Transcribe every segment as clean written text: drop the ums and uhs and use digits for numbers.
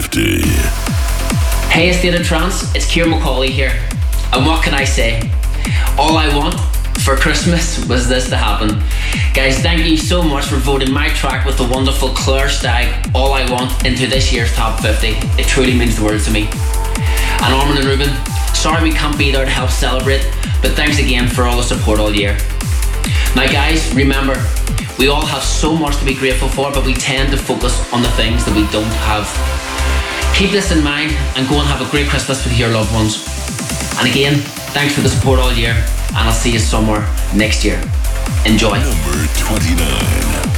50. Hey, Estate of Trance, it's Kieran McCauley here. And what can I say? All I want for Christmas was this to happen. Guys, thank you so much for voting my track with the wonderful Claire Stagg, All I Want, into this year's Top 50. It truly means the world to me. And Armin and Ruben, sorry we can't be there to help celebrate, but thanks again for all the support all year. Now guys, remember, we all have so much to be grateful for, but we tend to focus on the things that we don't have. Keep this in mind and go and have a great Christmas with your loved ones. And again, thanks for the support all year, and I'll see you somewhere next year. Enjoy. Number 29.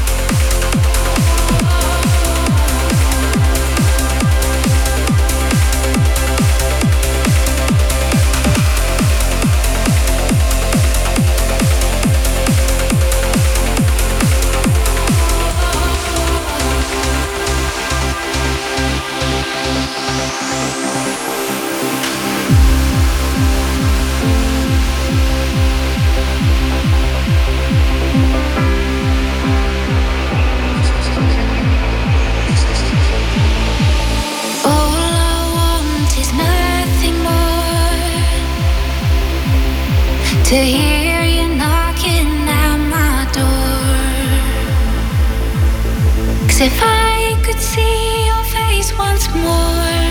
To hear you knocking at my door. 'Cause if I could see your face once more,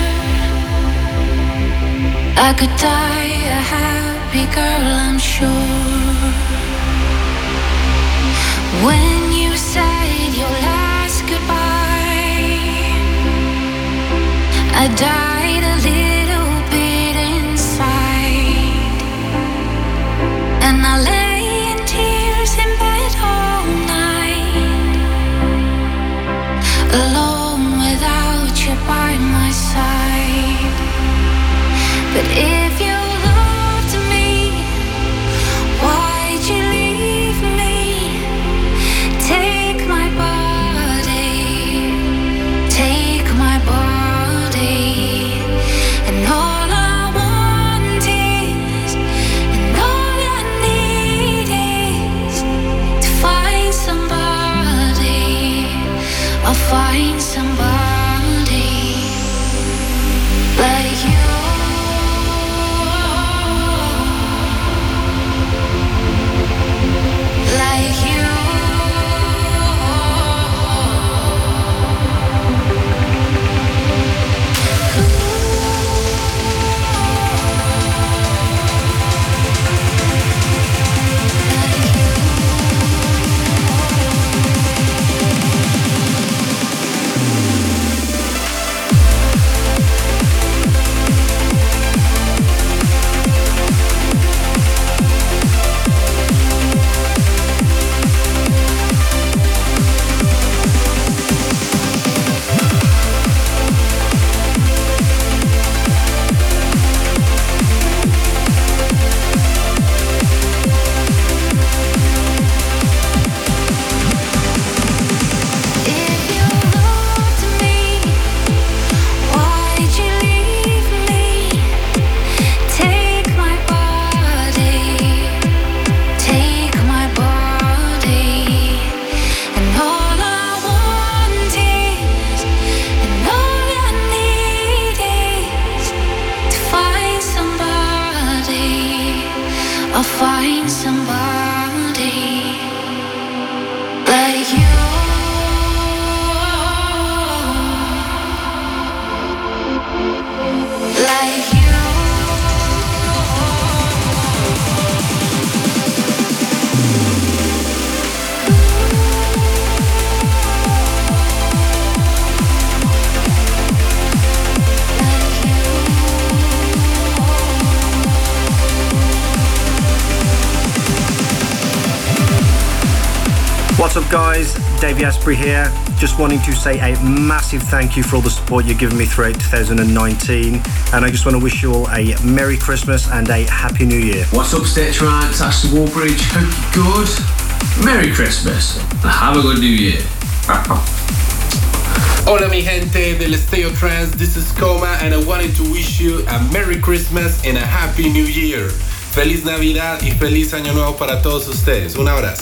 I could die a happy girl, I'm sure. When you said your last goodbye, I died a little bit inside. And I lay in tears in bed all night, alone without you by my side. But if you loved me, why'd you leave me? Take my body, take my body. And all I want is, and all I need is to find somebody. I'll find somebody like you. Like you. I'll find somebody like you. Like you. What's up guys, Davey Asprey here. Just wanting to say a massive thank you for all the support you've given me throughout 2019, and I just want to wish you all a Merry Christmas and a Happy New Year. What's up State Trance, Ashton Warbridge, hope you're good. Merry Christmas and have a good New Year. Hola mi gente del Esteo Trance, this is Coma and I wanted to wish you a Merry Christmas and a Happy New Year. Feliz Navidad y feliz Año Nuevo para todos ustedes. Un abrazo.